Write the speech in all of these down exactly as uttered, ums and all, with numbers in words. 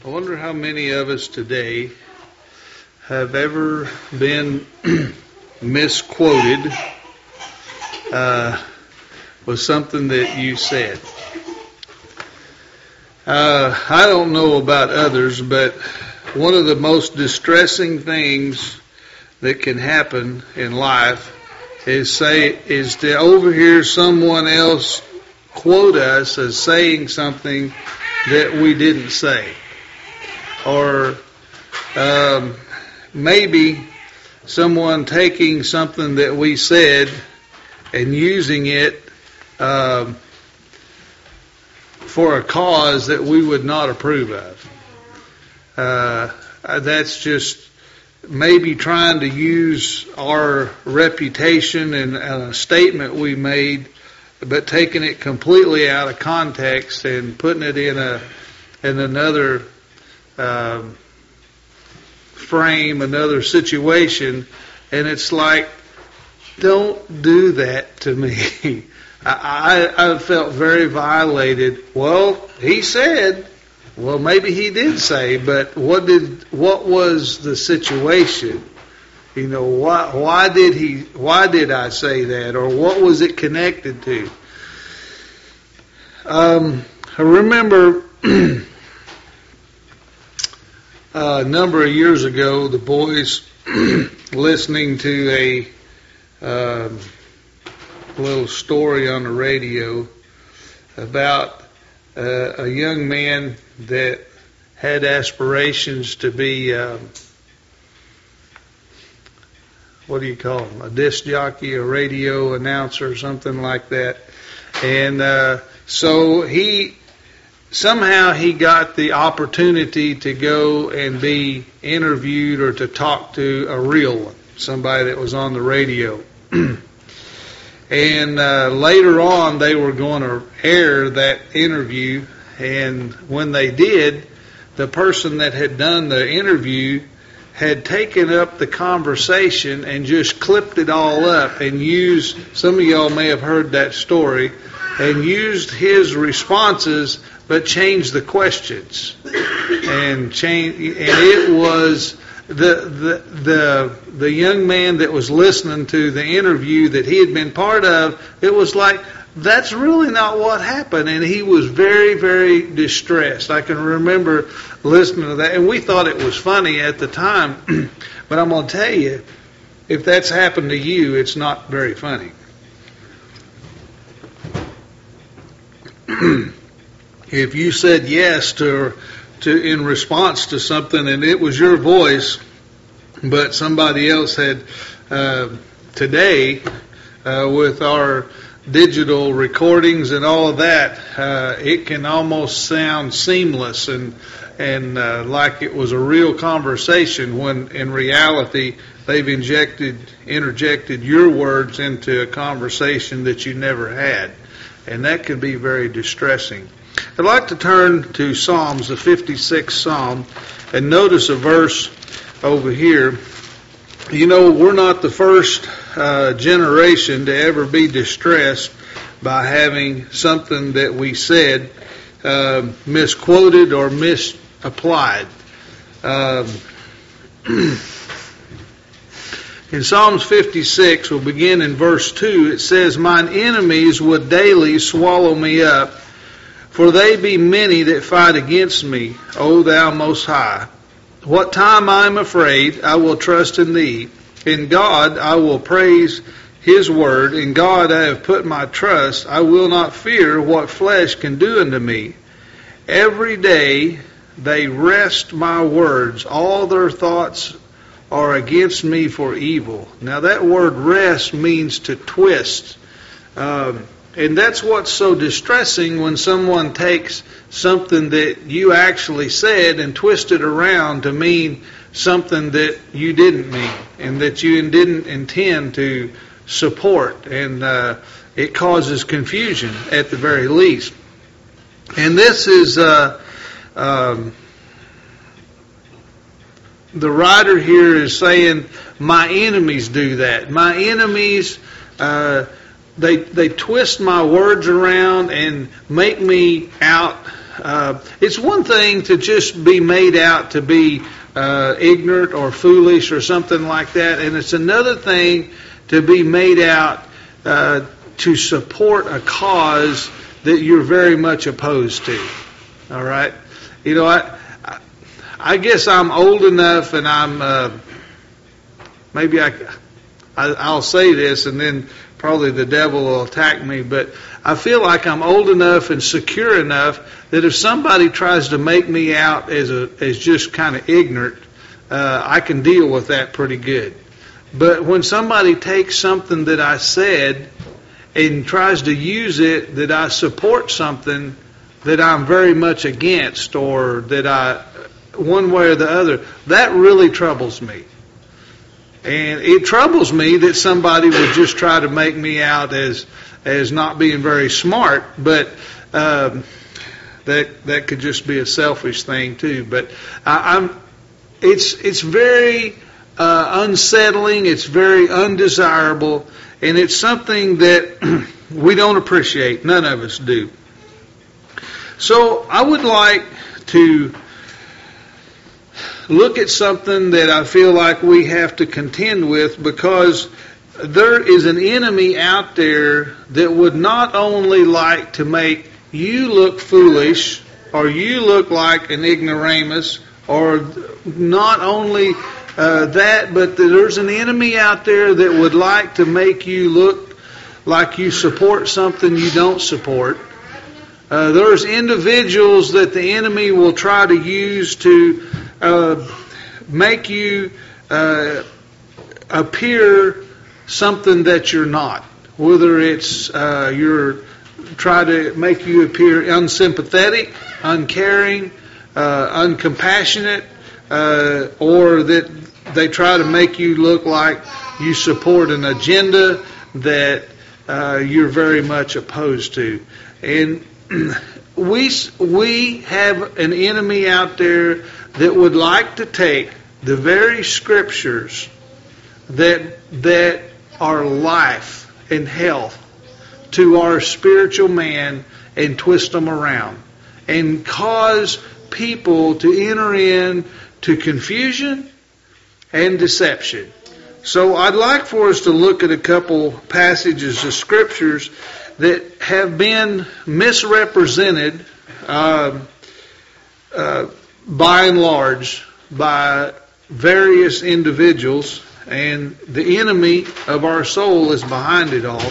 I wonder how many of us today have ever been misquoted uh, with something that you said. Uh, I don't know about others, but one of the most distressing things that can happen in life is say is to overhear someone else quote us as saying something that we didn't say. Or um, maybe someone taking something that we said and using it um, for a cause that we would not approve of. Uh, that's just maybe trying to use our reputation and a statement we made, but taking it completely out of context and putting it in a in another um, frame, another situation, and it's like, don't do that to me. I, I, I felt very violated. Well, he said. Well, maybe he did say, but what did what was the situation? You know, why why did he why did I say that, or what was it connected to? Um, I remember a number of years ago, the boys listening to a um, little story on the radio about uh, a young man that had aspirations to be, um, what do you call him, a disc jockey, a radio announcer, or something like that. And uh, so he, somehow he got the opportunity to go and be interviewed or to talk to a real one, somebody that was on the radio. And uh, later on, they were going to air that interview, and when they did, the person that had done the interview had taken up the conversation and just clipped it all up and used, some of y'all may have heard that story, and used his responses but changed the questions. And change, and it was the the the the young man that was listening to the interview that he had been part of, it was like, that's really not what happened, and he was very, very distressed. I can remember listening to that, and we thought it was funny at the time, but I'm going to tell you, if that's happened to you, it's not very funny. If you said yes to to in response to something, and it was your voice, but somebody else had uh, today uh, with our digital recordings and all of that, uh, it can almost sound seamless and and uh, like it was a real conversation, when in reality they've injected interjected your words into a conversation that you never had, and that can be very distressing. I'd like to turn to Psalms, the fifty-sixth Psalm, and notice a verse over here. You know, we're not the first uh, generation to ever be distressed by having something that we said uh, misquoted or misapplied. Um, in Psalms fifty-six, we'll begin in verse two. It says, "Mine enemies would daily swallow me up, for they be many that fight against me, O thou Most High. What time I am afraid, I will trust in thee. In God I will praise his word. In God I have put my trust. I will not fear what flesh can do unto me. Every day they wrest my words. All their thoughts are against me for evil." Now that word wrest means to twist. Um, And that's what's so distressing, when someone takes something that you actually said and twist it around to mean something that you didn't mean and that you didn't intend to support. And uh, it causes confusion at the very least. And this is, uh, um, the writer here is saying, my enemies do that. My enemies Uh, They they twist my words around and make me out uh, it's one thing to just be made out to be uh, ignorant or foolish or something like that, and it's another thing to be made out uh, to support a cause that you're very much opposed to. All right? You know, I, I guess I'm old enough, and I'm uh, maybe I, I I'll say this, and then probably the devil will attack me, but I feel like I'm old enough and secure enough that if somebody tries to make me out as a as just kind of ignorant, uh, I can deal with that pretty good. But when somebody takes something that I said and tries to use it that I support something that I'm very much against, or that I, one way or the other, that really troubles me. And it troubles me that somebody would just try to make me out as as not being very smart, but um, that that could just be a selfish thing too. But I, I'm, it's it's very uh, unsettling. It's very undesirable, and it's something that we don't appreciate. None of us do. So I would like to look at something that I feel like we have to contend with, because there is an enemy out there that would not only like to make you look foolish, or you look like an ignoramus, or not only uh, that, but there's an enemy out there that would like to make you look like you support something you don't support. Uh, there's individuals that the enemy will try to use to uh, make you uh, appear something that you're not. Whether it's uh, you're try to make you appear unsympathetic, uncaring, uh, uncompassionate, uh, or that they try to make you look like you support an agenda that uh, you're very much opposed to. And we we have an enemy out there that would like to take the very scriptures that that are life and health to our spiritual man and twist them around and cause people to enter in to confusion and deception. So I'd like for us to look at a couple passages of scriptures that have been misrepresented uh, uh, by and large by various individuals, and the enemy of our soul is behind it all.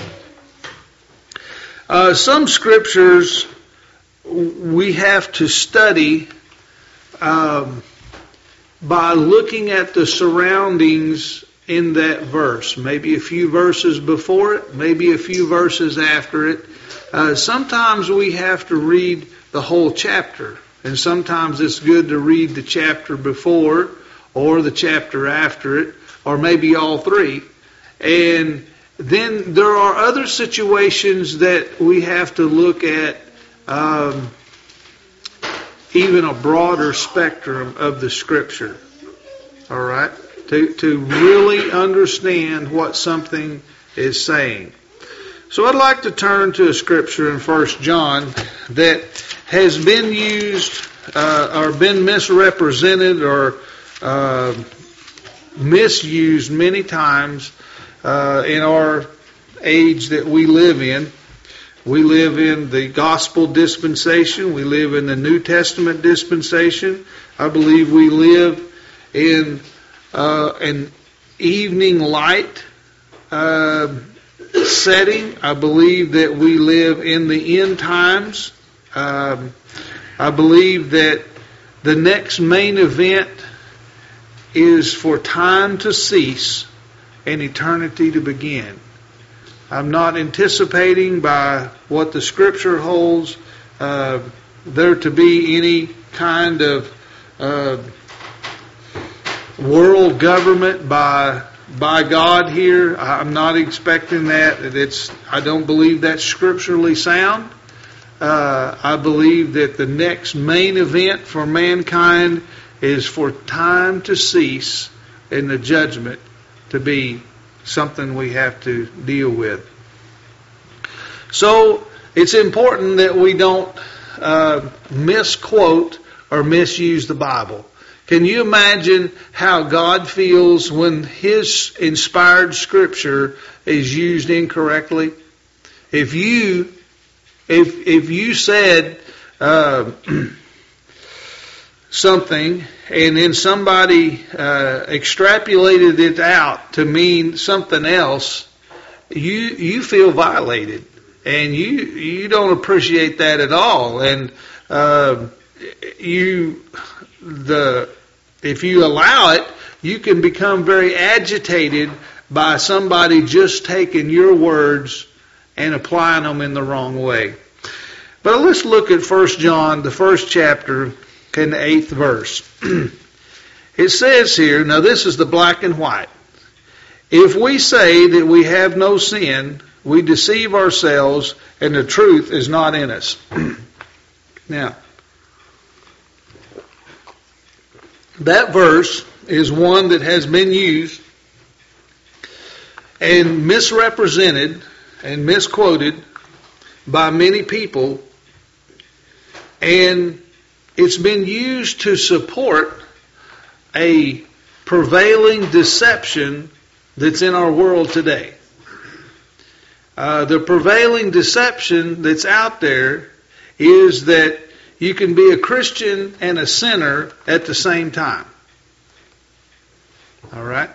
Uh, some scriptures we have to study um, by looking at the surroundings in that verse, maybe a few verses before it, maybe a few verses after it. Uh, sometimes we have to read the whole chapter, and sometimes it's good to read the chapter before or the chapter after it, or maybe all three. And then there are other situations that we have to look at um, even a broader spectrum of the Scripture. All right? To, to really understand what something is saying. So I'd like to turn to a scripture in First John that has been used uh, or been misrepresented or uh, misused many times uh, in our age that we live in. We live in the gospel dispensation. We live in the New Testament dispensation. I believe we live in Uh, an evening light uh, setting. I believe that we live in the end times. Um, I believe that the next main event is for time to cease and eternity to begin. I'm not anticipating by what the Scripture holds uh, there to be any kind of uh, world government by by God here. I'm not expecting that. It's I don't believe that's scripturally sound. Uh, I believe that the next main event for mankind is for time to cease and the judgment to be something we have to deal with. So it's important that we don't uh, misquote or misuse the Bible. Can you imagine how God feels when His inspired Scripture is used incorrectly? If you, if if you said uh, something and then somebody uh, extrapolated it out to mean something else, you you feel violated, and you you don't appreciate that at all, and uh, you. The if you allow it, you can become very agitated by somebody just taking your words and applying them in the wrong way. But let's look at First John, the first chapter, and the eighth verse. It says here, now this is the black and white. If we say that we have no sin, we deceive ourselves, and the truth is not in us. Now, that verse is one that has been used and misrepresented and misquoted by many people, and it's been used to support a prevailing deception that's in our world today. Uh, the prevailing deception that's out there is that you can be a Christian and a sinner at the same time. All right?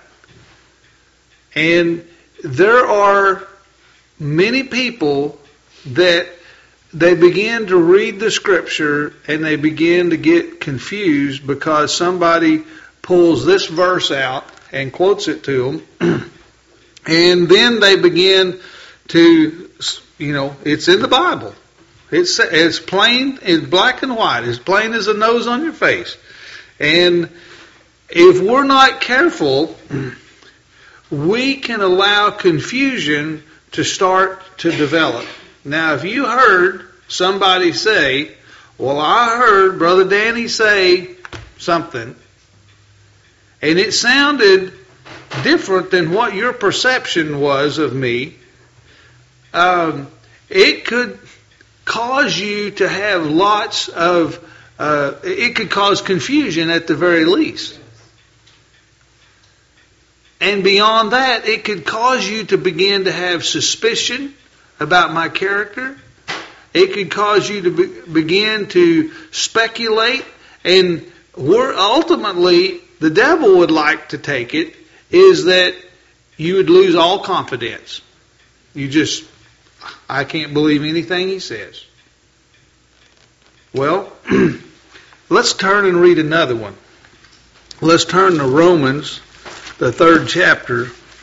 And there are many people that they begin to read the Scripture and they begin to get confused because somebody pulls this verse out and quotes it to them. And then they begin to, you know, it's in the Bible. It's it's plain, it's black and white, as plain as the nose on your face. And if we're not careful, we can allow confusion to start to develop. Now, if you heard somebody say, well, I heard Brother Danny say something, and it sounded different than what your perception was of me, um, it could cause you to have lots of, uh, it could cause confusion at the very least. And beyond that, it could cause you to begin to have suspicion about my character. It could cause you to be, begin to speculate. And we're ultimately, the devil would like to take it, is that you would lose all confidence. You just, I can't believe anything he says. Well, let's turn and read another one. Let's turn to Romans, the third chapter.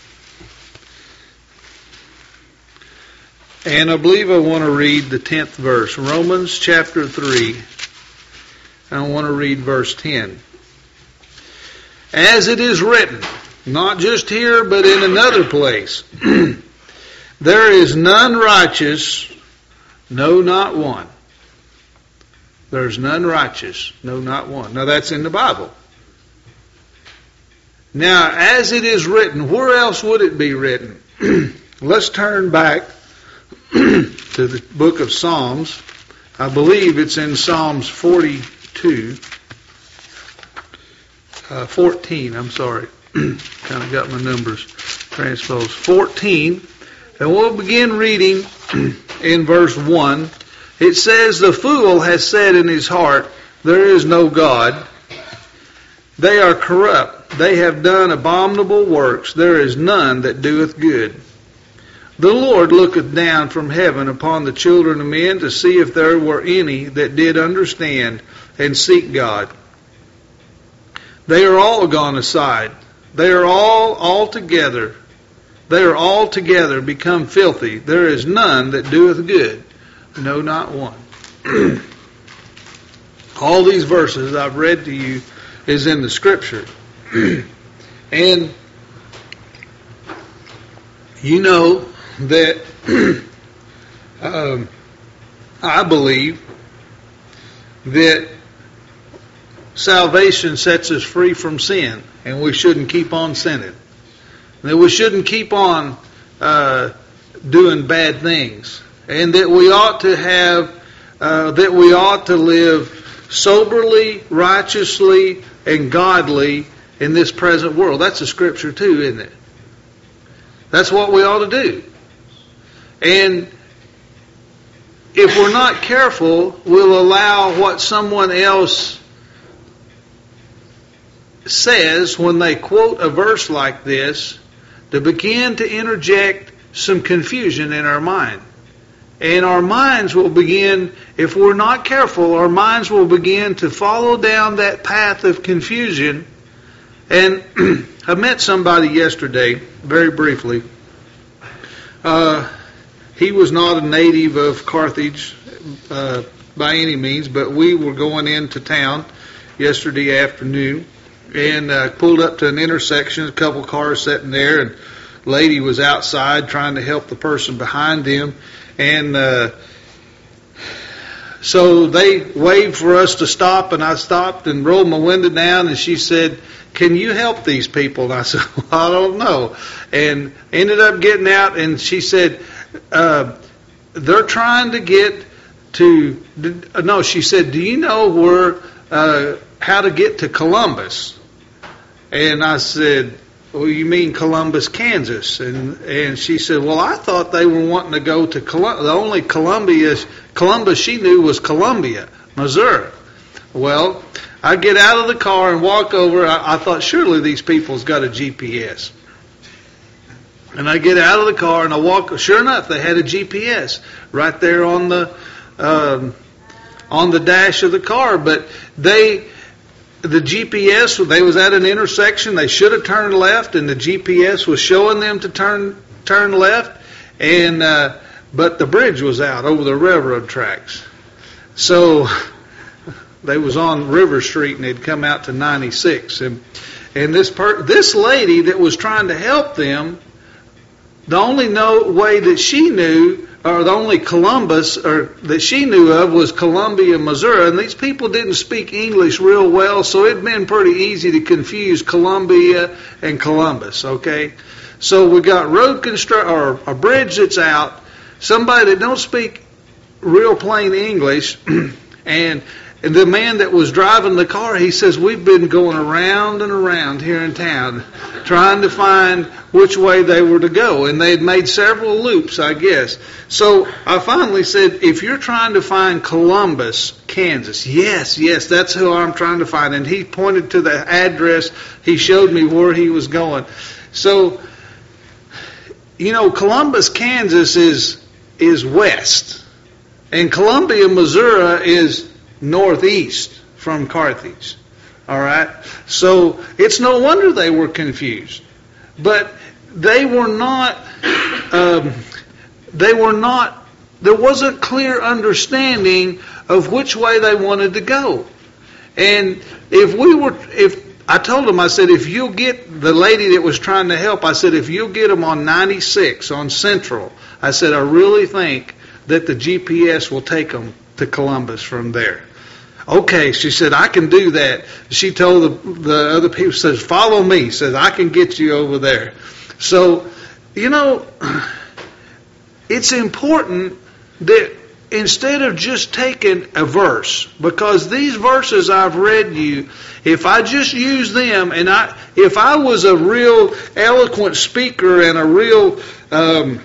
And I believe I want to read the tenth verse. Romans chapter three. And I want to read verse ten. As it is written, not just here, but in another place, there is none righteous, no, not one. There's none righteous, no, not one. Now that's in the Bible. Now, as it is written, where else would it be written? Let's turn back to the book of Psalms. I believe it's in Psalms forty-two. Uh, fourteen, I'm sorry. Kind of got my numbers transposed. fourteen. And we'll begin reading in verse one. It says, the fool has said in his heart, there is no God. They are corrupt. They have done abominable works. There is none that doeth good. The Lord looketh down from heaven upon the children of men to see if there were any that did understand and seek God. They are all gone aside. They are all altogether. They are altogether become filthy. There is none that doeth good. No, not one. All these verses I've read to you is in the Scripture. And you know that um, I believe that salvation sets us free from sin, and we shouldn't keep on sinning. That we shouldn't keep on uh, doing bad things, and that we ought to have uh, that we ought to live soberly, righteously, and godly in this present world. That's a scripture too, isn't it? That's what we ought to do. And if we're not careful, we'll allow what someone else says when they quote a verse like this to begin to interject some confusion in our mind. And our minds will begin, if we're not careful, our minds will begin to follow down that path of confusion. And I met somebody yesterday, very briefly. Uh, he was not a native of Carthage uh, by any means, but we were going into town yesterday afternoon and uh, pulled up to an intersection, a couple cars sitting there, and a lady was outside trying to help the person behind them. And uh, so they waved for us to stop, and I stopped and rolled my window down, and she said, "Can you help these people?" And I said, "Well, I don't know." And ended up getting out, and she said, uh, they're trying to get to, no, she said, "Do you know where, uh, how to get to Columbus?" And I said, "Well, you mean Columbus, Kansas?" And and she said, "Well, I thought they were wanting to go to Columbus. The only Columbia, Columbus she knew was Columbia, Missouri." Well, I get out of the car and walk over. I, I thought, surely these people's got a G P S. And I get out of the car and I walk. Sure enough, they had a G P S right there on the um, on the dash of the car. But they, the G P S, they was at an intersection. They should have turned left, and the G P S was showing them to turn turn left. And uh, but the bridge was out over the railroad tracks. So they was on River Street and they'd come out to ninety-six. And and this per, this lady that was trying to help them, the only no way that she knew, or the only Columbus or that she knew of, was Columbia, Missouri. And these people didn't speak English real well, so it'd been pretty easy to confuse Columbia and Columbus. Okay, so we got road construct or a bridge that's out, somebody that don't speak real plain English, and. And the man that was driving the car, he says, "We've been going around and around here in town trying to find which way they were to go." And they'd made several loops, I guess. So I finally said, "If you're trying to find Columbus, Kansas," "Yes, yes, that's who I'm trying to find." And he pointed to the address. He showed me where he was going. So, you know, Columbus, Kansas is is west. And Columbia, Missouri is northeast from Carthage. All right? So it's no wonder they were confused. But they were not, um, they were not, there wasn't clear understanding of which way they wanted to go. And if we were, if, I told them, I said, if you'll get the lady that was trying to help, I said, if you'll get them on ninety-six, on Central, I said, I really think that the G P S will take them to Columbus from there. "Okay," she said, "I can do that." She told the, the other people, says, "Follow me," says, "I can get you over there." So, you know, it's important that instead of just taking a verse, because these verses I've read you, if I just use them, and I, if I was a real eloquent speaker and a real, um,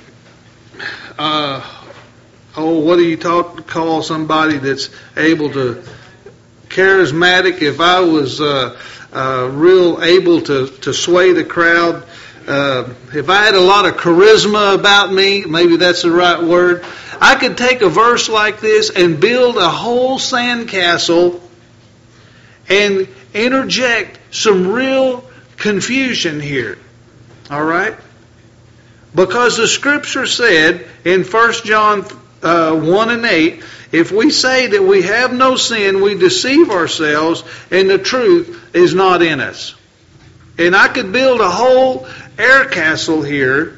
uh, oh, what do you talk, call somebody that's able to, charismatic, if I was uh, uh, real able to, to sway the crowd, uh, if I had a lot of charisma about me, maybe that's the right word, I could take a verse like this and build a whole sandcastle and interject some real confusion here. All right? Because the Scripture said in First John uh, one and eight, if we say that we have no sin, we deceive ourselves, and the truth is not in us. And I could build a whole air castle here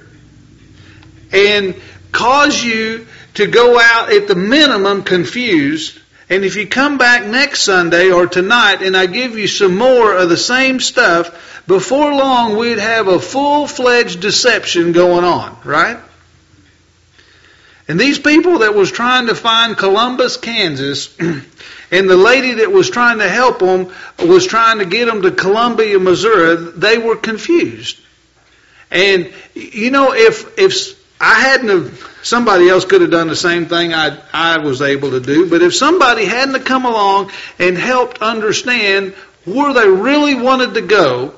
and cause you to go out at the minimum confused. And if you come back next Sunday or tonight and I give you some more of the same stuff, before long we'd have a full-fledged deception going on, right? And these people that was trying to find Columbus, Kansas, and the lady that was trying to help them was trying to get them to Columbia, Missouri, they were confused. And, you know, if if I hadn't have, somebody else could have done the same thing I I was able to do, but if somebody hadn't have come along and helped understand where they really wanted to go,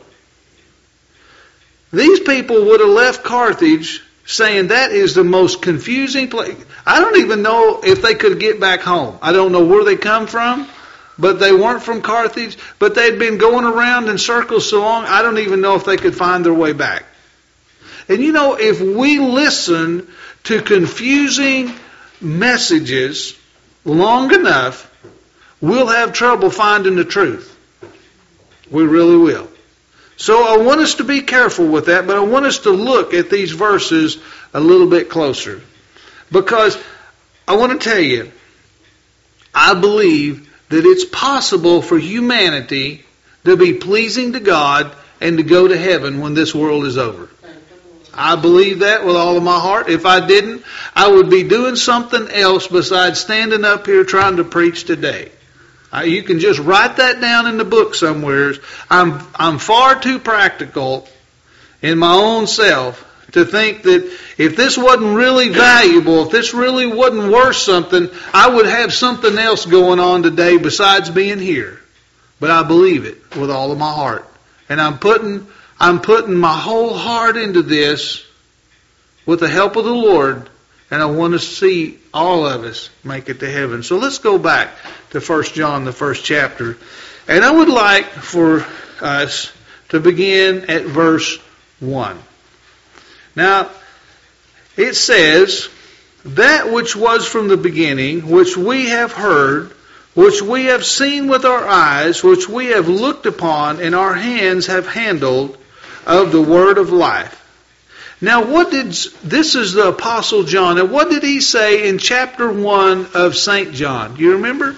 these people would have left Carthage saying that is the most confusing place. I don't even know if they could get back home. I don't know where they come from, but they weren't from Carthage, but they'd been going around in circles so long, I don't even know if they could find their way back. And you know, if we listen to confusing messages long enough, we'll have trouble finding the truth. We really will. So I want us to be careful with that, but I want us to look at these verses a little bit closer. Because I want to tell you, I believe that it's possible for humanity to be pleasing to God and to go to heaven when this world is over. I believe that with all of my heart. If I didn't, I would be doing something else besides standing up here trying to preach today. Uh, you can just write that down in the book somewhere. I'm I'm far too practical in my own self to think that if this wasn't really valuable, if this really wasn't worth something, I would have something else going on today besides being here. But I believe it with all of my heart. And I'm putting I'm putting my whole heart into this with the help of the Lord, and I want to see all of us make it to heaven. So let's go back to First John, the first chapter. And I would like for us to begin at verse one. Now, it says, that which was from the beginning, which we have heard, which we have seen with our eyes, which we have looked upon, and our hands have handled, of the word of life. Now, what did, this is the Apostle John, and what did he say in chapter one of Saint John? Do you remember?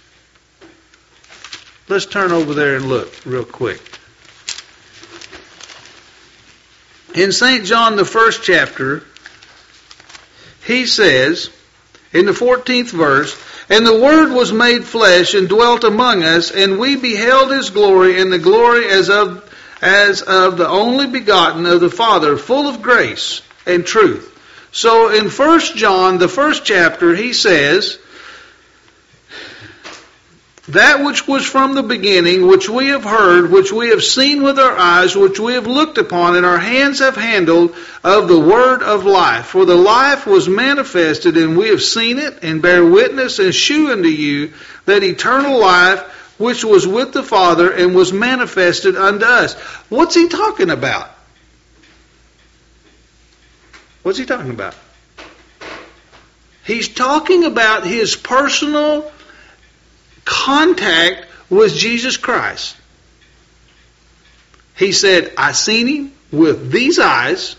Let's turn over there and look real quick. In Saint John, the first chapter, he says, in the fourteenth verse, and the Word was made flesh and dwelt among us, and we beheld His glory, and the glory as of as of the only begotten of the Father, full of grace and truth. So in First John, the first chapter, he says, that which was from the beginning, which we have heard, which we have seen with our eyes, which we have looked upon, and our hands have handled, of the word of life. For the life was manifested, and we have seen it, and bear witness, and shew unto you that eternal life which was with the Father and was manifested unto us. What's he talking about? What's he talking about? He's talking about his personal contact with Jesus Christ. He said, I seen him with these eyes.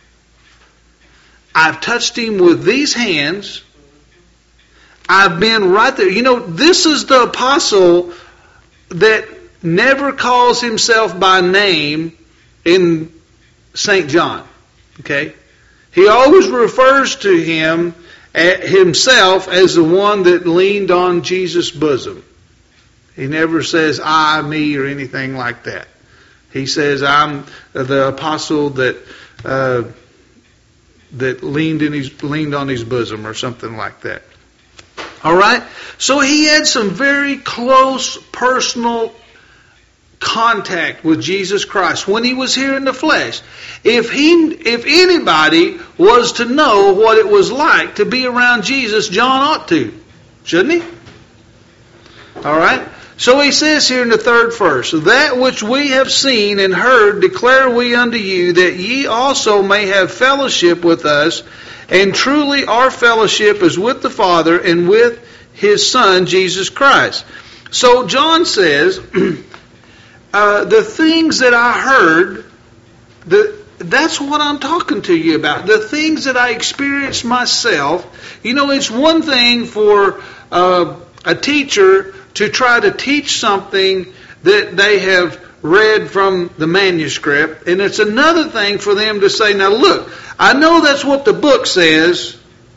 I've touched him with these hands. I've been right there. You know, this is the apostle that never calls himself by name in Saint John. Okay? He always refers to him himself as the one that leaned on Jesus' bosom. He never says I, me, or anything like that. He says I'm the apostle that uh, that leaned in his leaned on his bosom, or something like that. All right? So he had some very close personal contact with Jesus Christ when he was here in the flesh. If he, if anybody was to know what it was like to be around Jesus, John ought to. Shouldn't he? All right? So he says here in the third verse, that which we have seen and heard declare we unto you, that ye also may have fellowship with us. And truly our fellowship is with the Father and with His Son, Jesus Christ. So John says, uh, the things that I heard, the, that's what I'm talking to you about. The things that I experienced myself. You know, it's one thing for uh, a teacher to try to teach something that they have read from the manuscript, and it's another thing for them to say, now look, I know that's what the book says,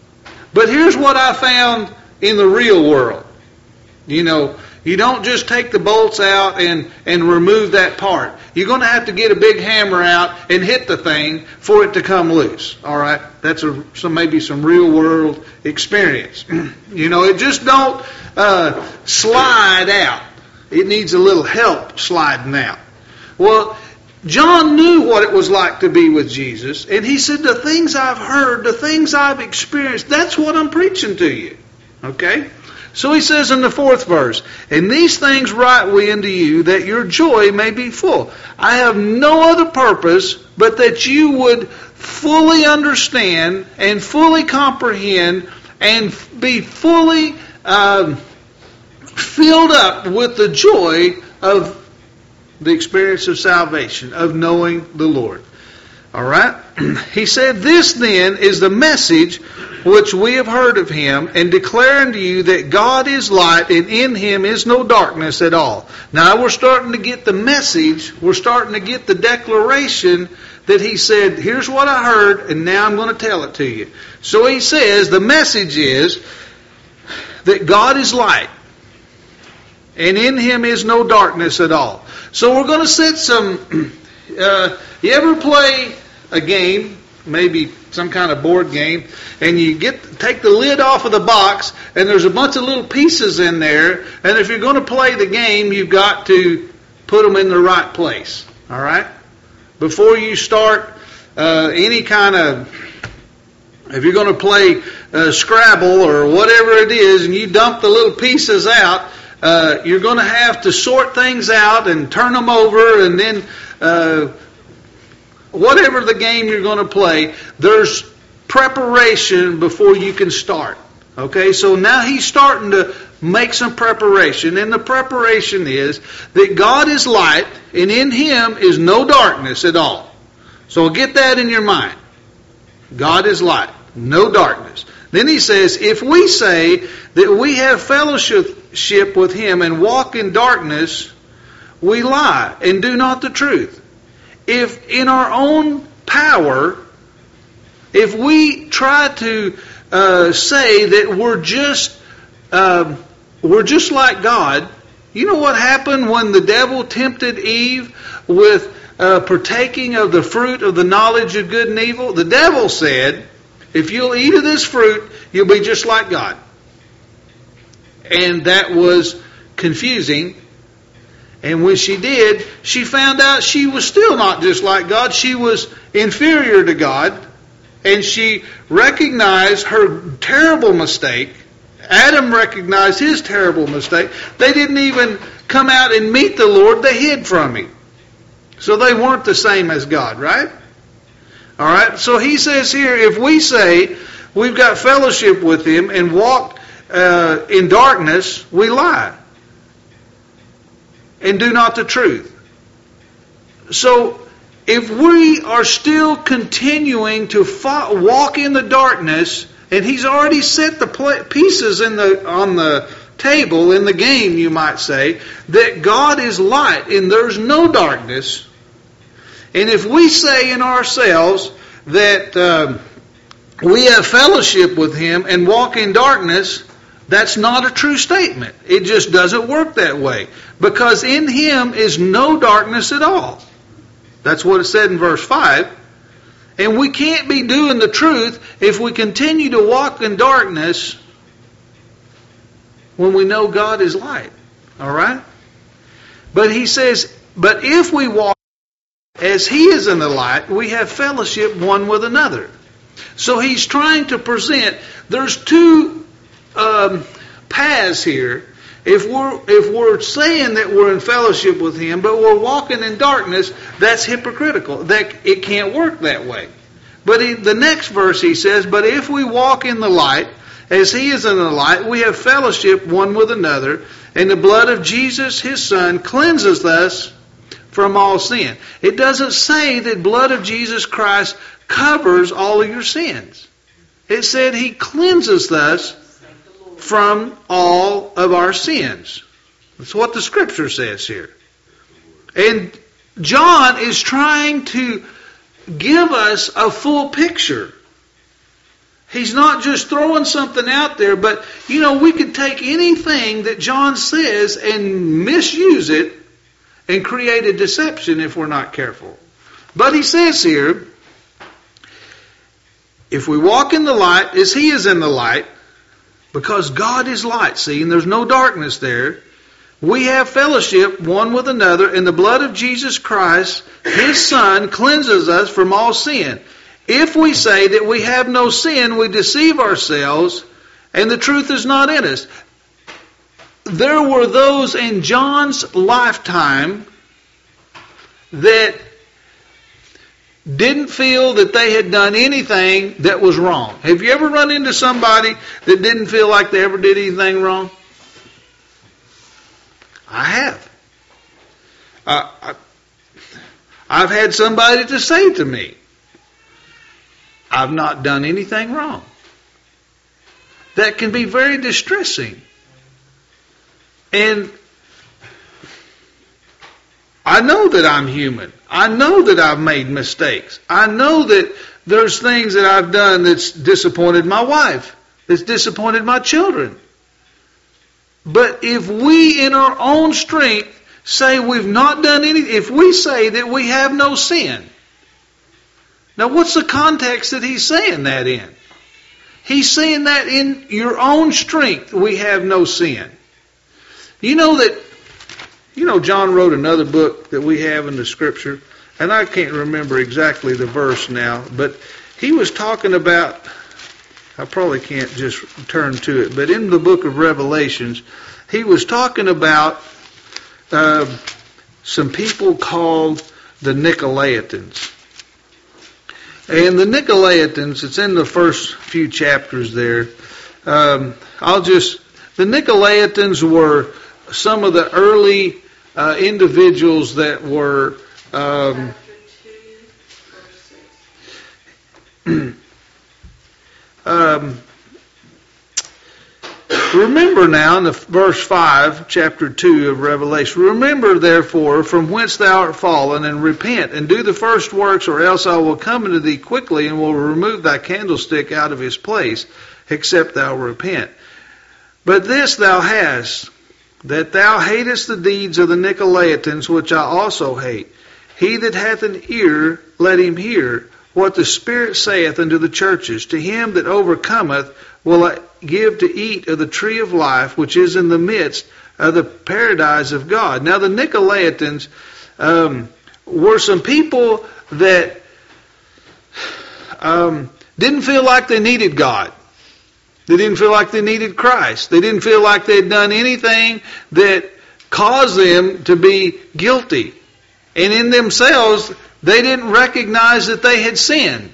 But here's what I found in the real world. You know, you don't just take the bolts out and, and remove that part. You're going to have to get a big hammer out and hit the thing for it to come loose. All right? That's a, some maybe some real world experience. You know, it just don't uh, slide out. It needs a little help sliding out. Well, John knew what it was like to be with Jesus, and he said, the things I've heard, the things I've experienced, that's what I'm preaching to you. Okay? So he says in the fourth verse, and these things write we unto you, that your joy may be full. I have no other purpose but that you would fully understand and fully comprehend and be fully um, filled up with the joy of the experience of salvation, of knowing the Lord. All right? He said, this then is the message which we have heard of him, and declare unto you that God is light, and in him is no darkness at all. Now we're starting to get the message, we're starting to get the declaration that he said, here's what I heard, and now I'm going to tell it to you. So he says, the message is that God is light, and in him is no darkness at all. So we're going to set some, uh, you ever play a game, maybe some kind of board game, and you get take the lid off of the box, and there's a bunch of little pieces in there, and if you're going to play the game, you've got to put them in the right place. All right? Before you start uh, any kind of, if you're going to play uh, Scrabble or whatever it is, and you dump the little pieces out, uh, you're going to have to sort things out and turn them over, and then uh, whatever the game you're going to play, there's preparation before you can start. Okay, so now he's starting to make some preparation, and the preparation is that God is light, and in him is no darkness at all. So get that in your mind. God is light, no darkness. Then he says, if we say that we have fellowship with him and walk in darkness, we lie and do not the truth. If in our own power, if we try to uh, say that we're just uh, we're just like God, you know what happened when the devil tempted Eve with uh, partaking of the fruit of the knowledge of good and evil? The devil said, if you'll eat of this fruit, you'll be just like God. And that was confusing. And when she did, she found out she was still not just like God. She was inferior to God. And she recognized her terrible mistake. Adam recognized his terrible mistake. They didn't even come out and meet the Lord. They hid from him. So they weren't the same as God, right? All right. So he says here, if we say we've got fellowship with him and walk uh, in darkness, we lie and do not the truth. So if we are still continuing to fo- walk in the darkness, and he's already set the pl- pieces in the on the table in the game, you might say, that God is light and there's no darkness. And if we say in ourselves that um, we have fellowship with him and walk in darkness, that's not a true statement. It just doesn't work that way. Because in him is no darkness at all. That's what it said in verse five. And we can't be doing the truth if we continue to walk in darkness when we know God is light. All right? But he says, but if we walk as he is in the light, we have fellowship one with another. So he's trying to present, there's two um, paths here. If we're if we're saying that we're in fellowship with him, but we're walking in darkness, that's hypocritical. That it can't work that way. But he, the next verse he says, but if we walk in the light, as he is in the light, we have fellowship one with another, and the blood of Jesus, his Son, cleanses us from all sin. It doesn't say that blood of Jesus Christ covers all of your sins. It said he cleanses us from all of our sins. That's what the Scripture says here. And John is trying to give us a full picture He's not just throwing something out there, but, you know, we could take anything that John says and misuse it and create a deception if we're not careful. But he says here, if we walk in the light as he is in the light, because God is light, see, and there's no darkness there, we have fellowship one with another, and the blood of Jesus Christ, his Son, cleanses us from all sin. If we say that we have no sin, we deceive ourselves, and the truth is not in us. There were those in John's lifetime that didn't feel that they had done anything that was wrong. Have you ever run into somebody that didn't feel like they ever did anything wrong? I have. Uh, I, I've had somebody to say to me, I've not done anything wrong. That can be very distressing. And I know that I'm human. I know that I've made mistakes. I know that there's things that I've done that's disappointed my wife, that's disappointed my children. But if we in our own strength say we've not done anything, if we say that we have no sin, now what's the context that he's saying that in? He's saying that in your own strength we have no sin. You know that, you know John wrote another book that we have in the Scripture, and I can't remember exactly the verse now, but he was talking about, I probably can't just turn to it, but in the book of Revelations, he was talking about uh, some people called the Nicolaitans. And the Nicolaitans, it's in the first few chapters there. Um, I'll just, the Nicolaitans were some of the early uh, individuals that were um, um, remember now in the verse five, chapter two of Revelation, remember therefore from whence thou art fallen, and repent, and do the first works, or else I will come unto thee quickly, and will remove thy candlestick out of his place, except thou repent. But this thou hast, that thou hatest the deeds of the Nicolaitans, which I also hate. He that hath an ear, let him hear what the Spirit saith unto the churches. To him that overcometh will I give to eat of the tree of life, which is in the midst of the paradise of God. Now the Nicolaitans um, were some people that um, didn't feel like they needed God. They didn't feel like they needed Christ. They didn't feel like they'd done anything that caused them to be guilty. And in themselves, they didn't recognize that they had sinned.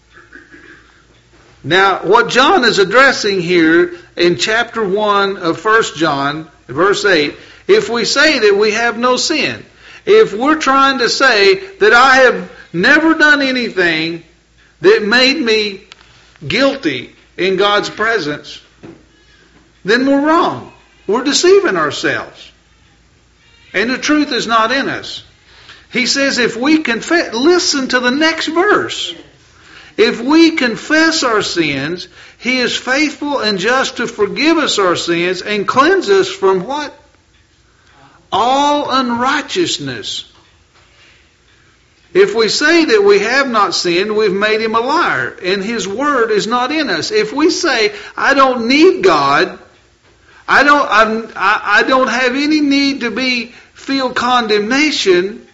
Now, what John is addressing here in chapter one of First John, verse eight, if we say that we have no sin, if we're trying to say that I have never done anything that made me guilty in God's presence, then we're wrong. We're deceiving ourselves. And the truth is not in us. He says if we confess, listen to the next verse. If we confess our sins, He is faithful and just to forgive us our sins and cleanse us from what? All unrighteousness. If we say that we have not sinned, we've made Him a liar, and His word is not in us. If we say, I don't need God, I don't, I'm, I, I don't have any need to be feel condemnation,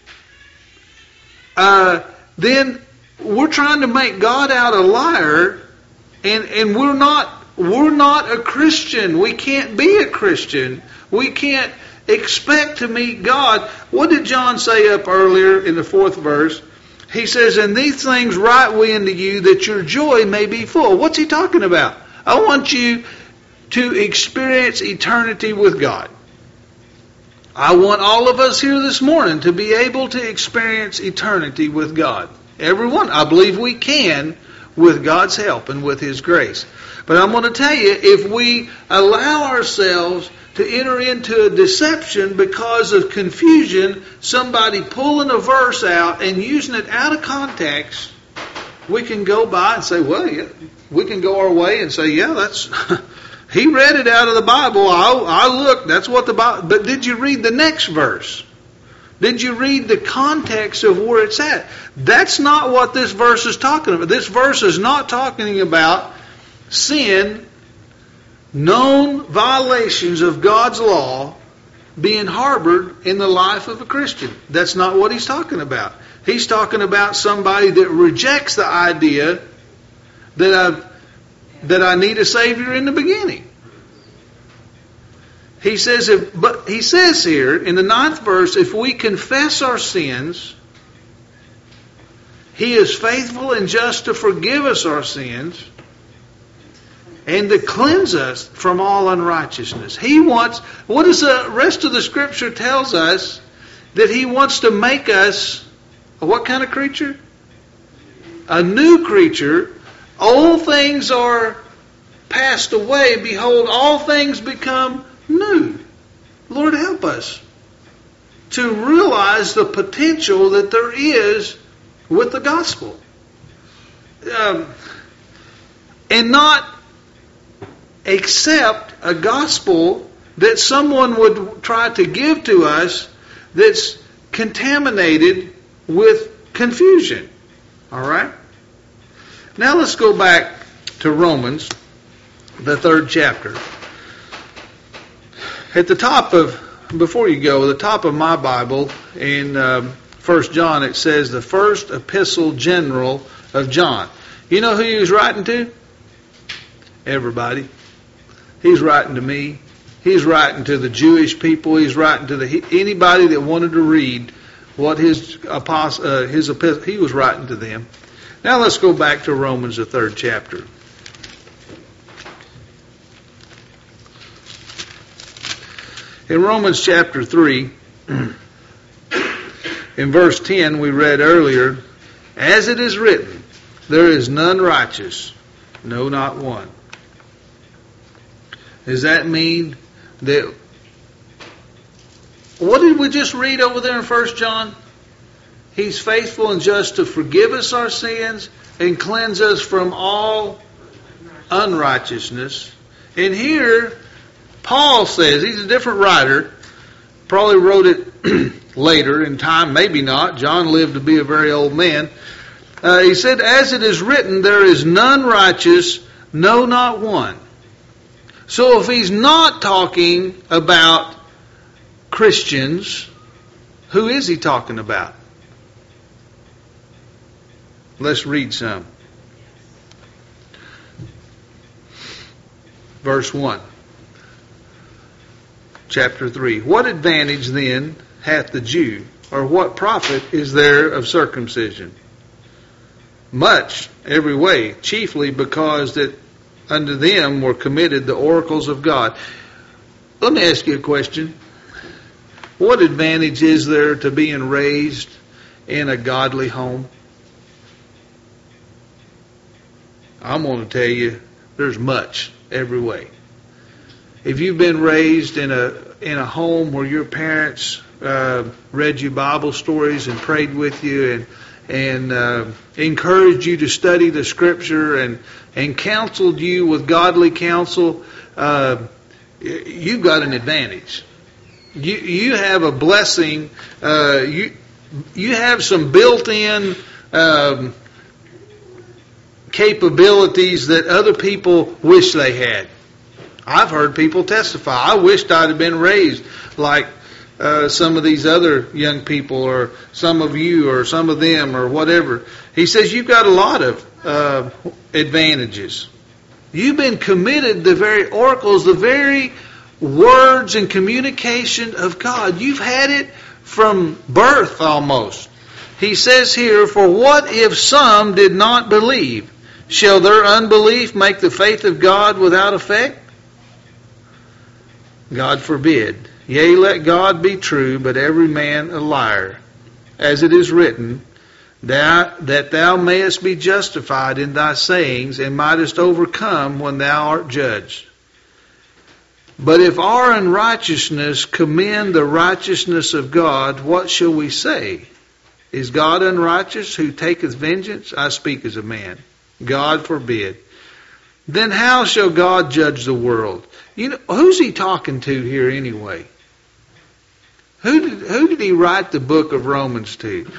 uh, then we're trying to make God out a liar, and, and we're not we're not a Christian. We can't be a Christian. We can't expect to meet God. What did John say up earlier in the fourth verse? He says, and these things write we unto you, that your joy may be full. What's he talking about? I want you to experience eternity with God. I want all of us here this morning to be able to experience eternity with God. Everyone, I believe we can with God's help and with His grace. But I'm going to tell you, if we allow ourselves to enter into a deception because of confusion, somebody pulling a verse out and using it out of context, we can go by and say, well, yeah, we can go our way and say, yeah, that's, he read it out of the Bible. I, I looked, that's what the Bible, but did you read the next verse? Did you read the context of where it's at? That's not what this verse is talking about. This verse is not talking about sin, known violations of God's law being harbored in the life of a Christian. That's not what he's talking about. He's talking about somebody that rejects the idea that I that I need a Savior in the beginning. He says, if, but he says here in the ninth verse, if we confess our sins, He is faithful and just to forgive us our sins and to cleanse us from all unrighteousness. He wants, what does the rest of the Scripture tells us? That He wants to make us a what kind of creature? A new creature. Old things are passed away. Behold, all things become new. Lord, help us to realize the potential that there is with the gospel. Um, and not accept a gospel that someone would try to give to us that's contaminated with confusion. All right? Now let's go back to Romans, the third chapter. At the top of, before you go, the top of my Bible in um, First John, it says the first epistle general of John. You know who he was writing to? Everybody. He's writing to me. He's writing to the Jewish people. He's writing to the anybody that wanted to read what his apostle, uh, his epistle, he was writing to them. Now let's go back to Romans, the third chapter. In Romans chapter three, in verse ten, we read earlier, as it is written, there is none righteous, no, not one. Does that mean that, what did we just read over there in First John? He's faithful and just to forgive us our sins and cleanse us from all unrighteousness. And here, Paul says, he's a different writer, probably wrote it later in time, maybe not. John lived to be a very old man. Uh, he said, as it is written, there is none righteous, no, not one. So if he's not talking about Christians, who is he talking about? Let's read some. Verse one. Chapter three. What advantage then hath the Jew, or what profit is there of circumcision? Much, every way, chiefly because that unto them were committed the oracles of God. Let me ask you a question. What advantage is there to being raised in a godly home? I'm going to tell you, there's much, every way. If you've been raised in a in a home where your parents uh, read you Bible stories and prayed with you and and uh, encouraged you to study the Scripture and and counseled you with godly counsel, uh, you've got an advantage. You you have a blessing. Uh, you you have some built-in um, capabilities that other people wish they had. I've heard people testify, I wished I'd have been raised like uh, some of these other young people or some of you or some of them or whatever. He says you've got a lot of uh, advantages. You've been committed the very oracles, the very words and communication of God. You've had it from birth almost. He says here, for what if some did not believe? Shall their unbelief make the faith of God without effect? God forbid. Yea, let God be true, but every man a liar. As it is written, thou, that thou mayest be justified in thy sayings, and mightest overcome when thou art judged. But if our unrighteousness commend the righteousness of God, what shall we say? Is God unrighteous who taketh vengeance? I speak as a man. God forbid. Then how shall God judge the world? You know, who's he talking to here anyway? Who did, who did he write the book of Romans to?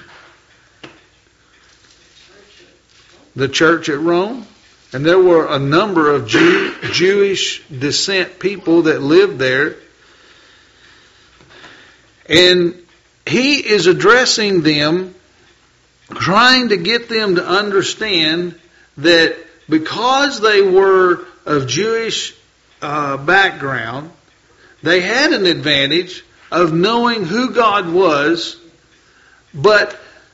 The church at Rome. And there were a number of Jew, Jewish descent people that lived there. And he is addressing them, trying to get them to understand that because they were of Jewish uh, background, they had an advantage of knowing who God was, but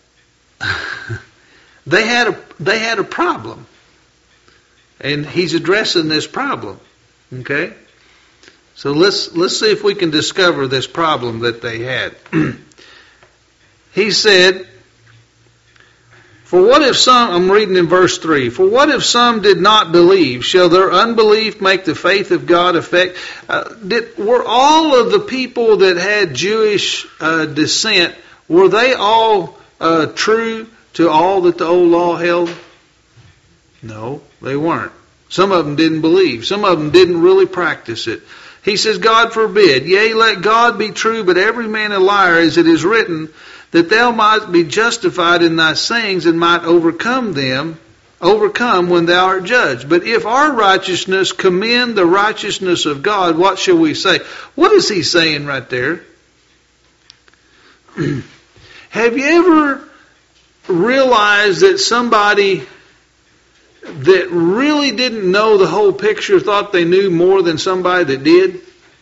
they had a they had a problem. And he's addressing this problem. Okay? So let's let's see if we can discover this problem that they had. He said, for what if some, I'm reading in verse three, for what if some did not believe? Shall their unbelief make the faith of God effect? Uh, did, were all of the people that had Jewish uh, descent, were they all uh, true to all that the old law held? No, they weren't. Some of them didn't believe. Some of them didn't really practice it. He says, God forbid. Yea, let God be true, but every man a liar, as it is written, that thou might be justified in thy sayings and might overcome them, overcome when thou art judged. But if our righteousness commend the righteousness of God, what shall we say? What is he saying right there? Have you ever realized that somebody that really didn't know the whole picture thought they knew more than somebody that did?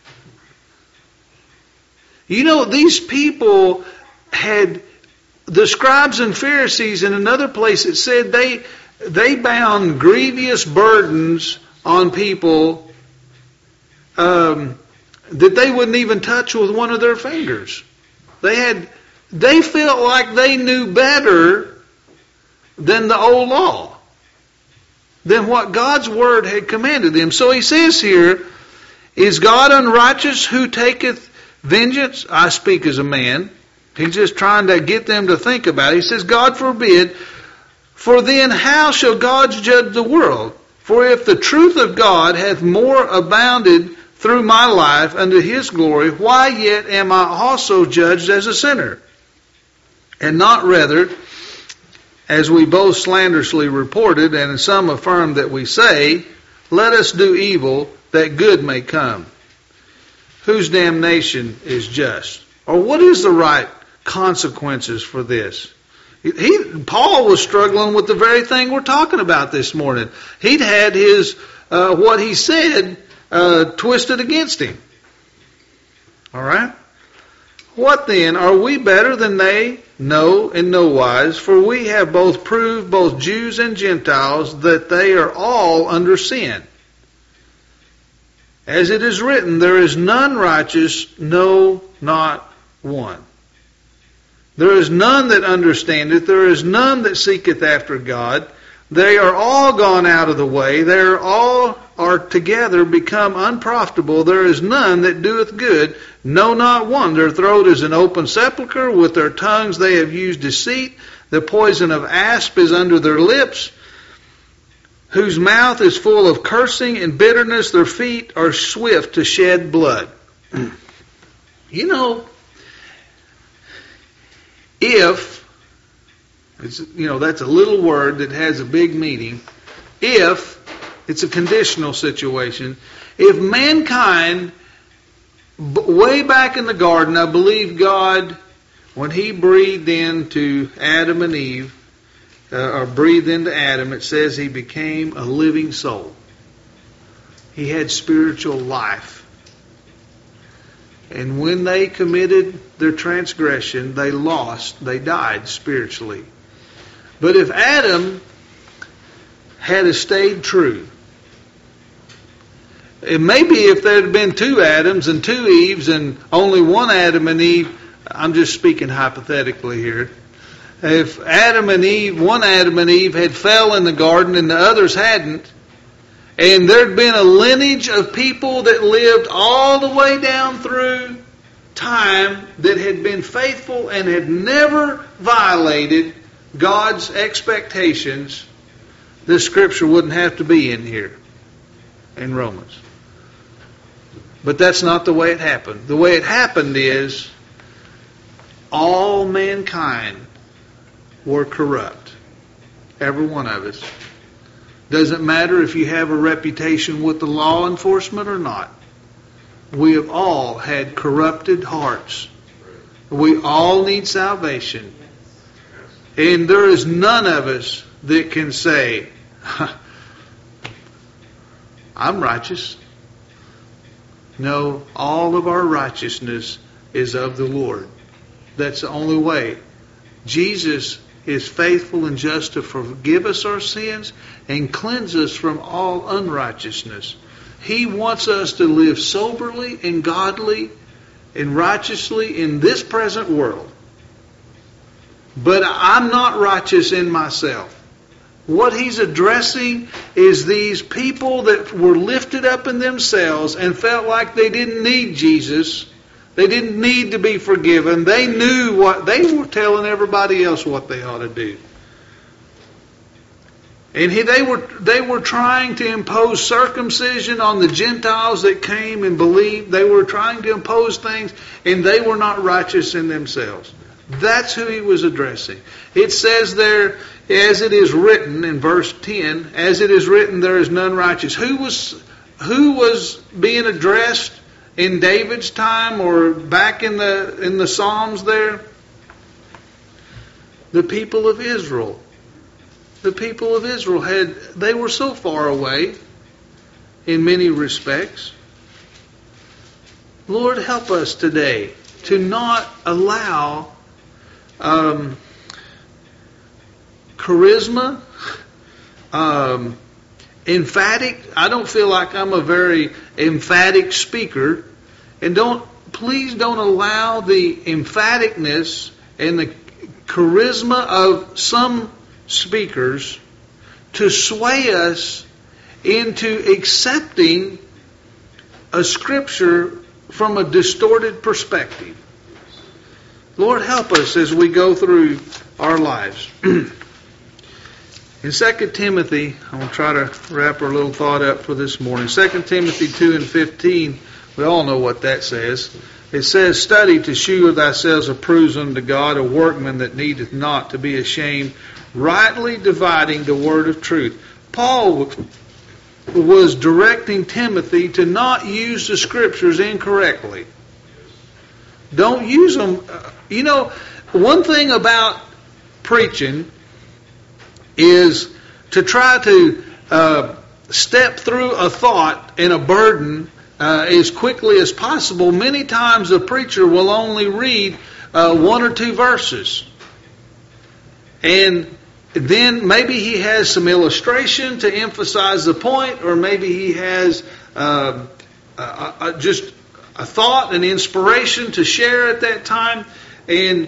You know, these people had, the scribes and Pharisees, in another place it said they they bound grievous burdens on people um, that they wouldn't even touch with one of their fingers. They had they felt like they knew better than the old law, than what God's word had commanded them. So he says here, is God unrighteous who taketh vengeance? I speak as a man. He's just trying to get them to think about it. He says, God forbid, for then how shall God judge the world? For if the truth of God hath more abounded through my life unto his glory, why yet am I also judged as a sinner? And not rather, as we both slanderously reported, and some affirm that we say, let us do evil, that good may come. Whose damnation is just? Or what is the right consequences for this? He, Paul was struggling with the very thing we're talking about this morning. He'd had his, uh, what he said, uh, twisted against him. All right? What then? Are we better than they? No, in no wise. For we have both proved, both Jews and Gentiles, that they are all under sin. As it is written, there is none righteous, no, not one. There is none that understandeth, there is none that seeketh after God. They are all gone out of the way, they are all are together become unprofitable. There is none that doeth good, no, not one. Their throat is an open sepulchre, with their tongues they have used deceit. The poison of asp is under their lips, whose mouth is full of cursing and bitterness. Their feet are swift to shed blood. You know, if, it's, you know, that's a little word that has a big meaning. If, it's a conditional situation. If mankind, way back in the garden, I believe God, when he breathed into Adam and Eve, uh, or breathed into Adam, it says he became a living soul. He had spiritual life. And when they committed their transgression, they lost, they died spiritually. But if Adam had stayed true, it may be if there had been two Adams and two Eves and only one Adam and Eve, I'm just speaking hypothetically here. If Adam and Eve, one Adam and Eve had fell in the garden and the others hadn't, and there'd been a lineage of people that lived all the way down through time that had been faithful and had never violated God's expectations, this scripture wouldn't have to be in here in Romans. But that's not the way it happened. The way it happened is all mankind were corrupt. Every one of us. Doesn't matter if you have a reputation with the law enforcement or not. We have all had corrupted hearts. We all need salvation. And there is none of us that can say, I'm righteous. No, all of our righteousness is of the Lord. That's the only way. Jesus is faithful and just to forgive us our sins and cleanse us from all unrighteousness. He wants us to live soberly and godly and righteously in this present world. But I'm not righteous in myself. What he's addressing is these people that were lifted up in themselves and felt like they didn't need Jesus. They didn't need to be forgiven. They knew what, they were telling everybody else what they ought to do. And he, they were they were trying to impose circumcision on the Gentiles that came and believed. They were trying to impose things, and they were not righteous in themselves. That's who he was addressing. It says there, as it is written in verse ten, as it is written, there is none righteous. Who was who was being addressed in David's time or back in the in the Psalms there? The people of Israel. The people of Israel had they were so far away in many respects. Lord, help us today to not allow um, charisma, um, emphatic. I don't feel like I'm a very emphatic speaker, and don't please don't allow the emphaticness and the charisma of some speakers to sway us into accepting a scripture from a distorted perspective. Lord, help us as we go through our lives. In Second Timothy, I'm going to try to wrap our little thought up for this morning. Second Timothy two and fifteen, we all know what that says. It says, study to shew thyself approved unto God, a workman that needeth not to be ashamed, rightly dividing the word of truth. Paul was directing Timothy to not use the scriptures incorrectly. Don't use them. You know, one thing about preaching is to try to uh, step through a thought and a burden uh, as quickly as possible. Many times a preacher will only read uh, one or two verses. And then maybe he has some illustration to emphasize the point, or maybe he has uh, uh, uh, just a thought, an inspiration to share at that time, and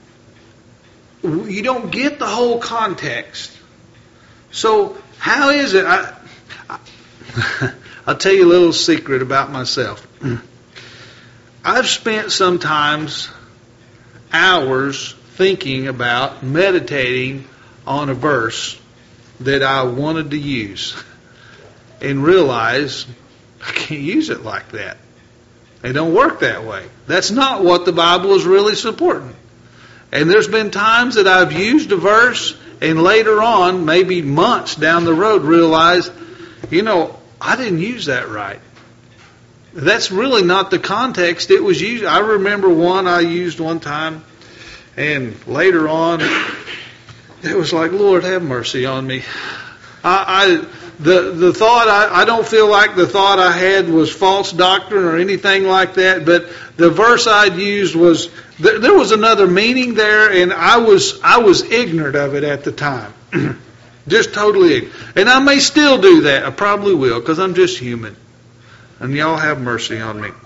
you don't get the whole context. So how is it? I, I, I'll tell you a little secret about myself. I've spent sometimes hours thinking about, meditating on a verse that I wanted to use, and realize I can't use it like that. It don't work that way. That's not what the Bible is really supporting. And there's been times that I've used a verse and later on, maybe months down the road, realized, you know, I didn't use that right. That's really not the context it was used. I remember one I used one time, and later on, it was like, Lord, have mercy on me. I, I the the thought I, I don't feel like the thought I had was false doctrine or anything like that, but the verse I'd used was th- there was another meaning there, and I was I was ignorant of it at the time, just totally ignorant. And I may still do that. I probably will, because I'm just human, and y'all have mercy on me.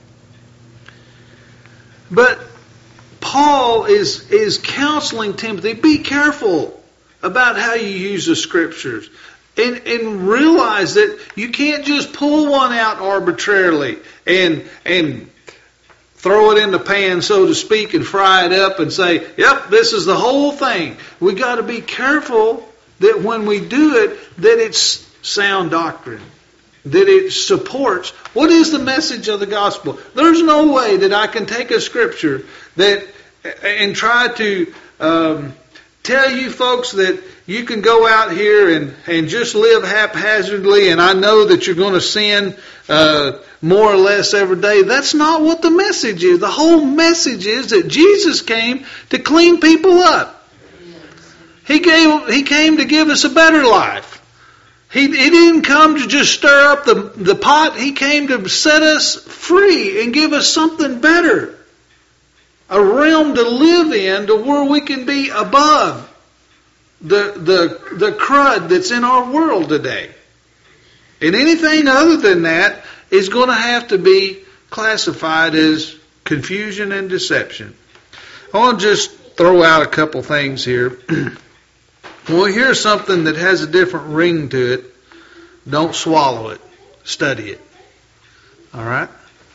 But Paul is is counseling Timothy, be careful about how you use the scriptures. And, and realize that you can't just pull one out arbitrarily and and throw it in the pan, so to speak, and fry it up and say, yep, this is the whole thing. We got to be careful that when we do it, that it's sound doctrine, that it supports. What is the message of the gospel? There's no way that I can take a scripture that and try to um, tell you folks that you can go out here and, and just live haphazardly, and I know that you're going to sin uh, more or less every day. That's not what the message is. The whole message is that Jesus came to clean people up. He gave. He came to give us a better life. He, he didn't come to just stir up the, the pot. He came to set us free and give us something better. A realm to live in to where we can be above the, the, the crud that's in our world today. And anything other than that is going to have to be classified as confusion and deception. I want to just throw out a couple things here. When we hear something that has a different ring to it, don't swallow it. Study it. All right?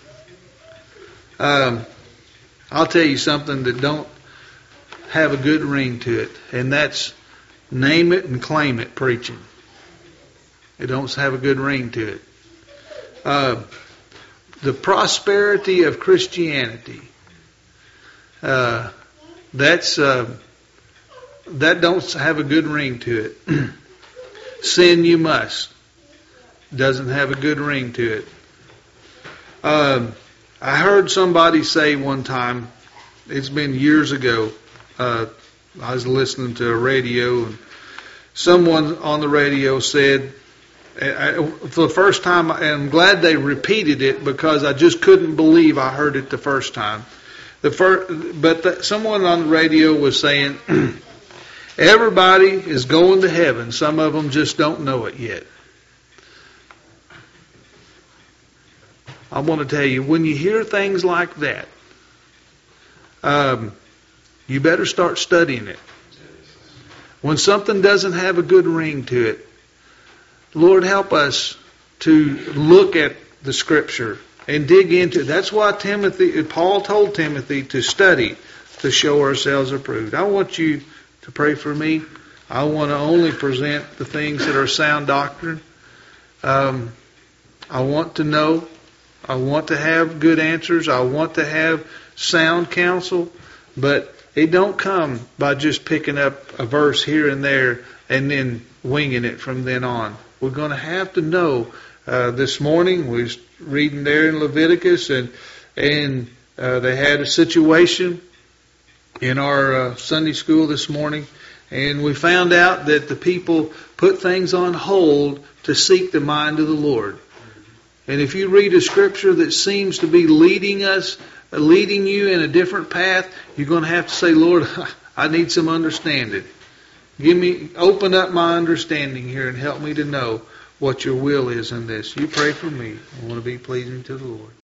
Um, I'll tell you something that don't have a good ring to it, and that's name it and claim it preaching. It don't have a good ring to it. Uh, the prosperity of Christianity. Uh, that's... Uh, That don't have a good ring to it. Sin you must. Doesn't have a good ring to it. Um, I heard somebody say one time, it's been years ago, uh, I was listening to a radio, and someone on the radio said, I, for the first time, and I'm glad they repeated it because I just couldn't believe I heard it the first time. The first, but the, someone on the radio was saying, everybody is going to heaven. Some of them just don't know it yet. I want to tell you, when you hear things like that, um, you better start studying it. When something doesn't have a good ring to it, Lord, help us to look at the Scripture and dig into it. That's why Timothy, Paul told Timothy to study to show ourselves approved. I want you to pray for me. I want to only present the things that are sound doctrine. Um, I want to know. I want to have good answers. I want to have sound counsel. But it don't come by just picking up a verse here and there and then winging it from then on. We're going to have to know. Uh, this morning we was reading there in Leviticus, and and uh, they had a situation in our uh, Sunday school this morning, and we found out that the people put things on hold to seek the mind of the Lord. And if you read a scripture that seems to be leading us, uh, leading you in a different path, you're going to have to say, Lord, I need some understanding. Give me, open up my understanding here and help me to know what your will is in this. You pray for me. I want to be pleasing to the Lord.